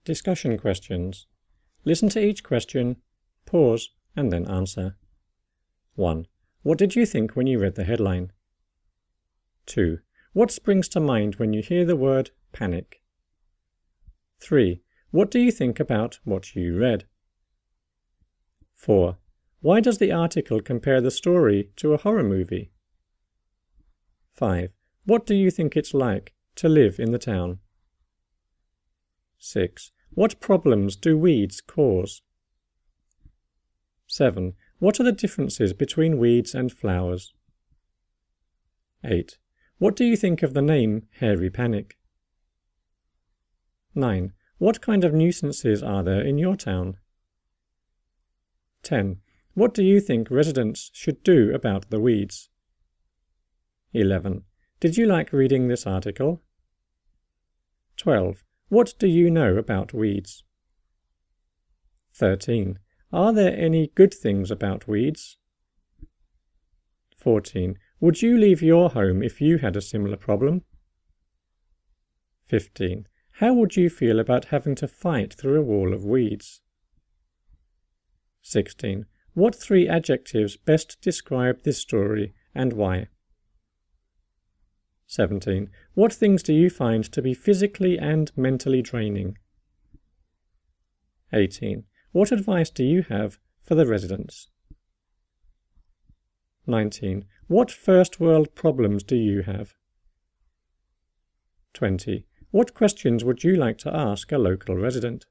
Discussion questions. Listen to each question, pause, and then answer. 1. What did you think when you read the headline? 2. What springs to mind when you hear the word panic? 3. What do you think about what you read? 4. Why does the article compare the story to a horror movie? 5. What do you think it's like to live in the town? 6. What problems do weeds cause? 7. What are the differences between weeds and flowers? 8. What do you think of the name Hairy Panic? 9. What kind of nuisances are there in your town? 10. What do you think residents should do about the weeds? 11. Did you like reading this article? 12. What do you know about weeds? 13. Are there any good things about weeds? 14. Would you leave your home if you had a similar problem? 15. How would you feel about having to fight through a wall of weeds? 16. What 3 adjectives best describe this story and why? 17. What things do you find to be physically and mentally draining? 18. What advice do you have for the residents? 19. What first world problems do you have? 20. What questions would you like to ask a local resident?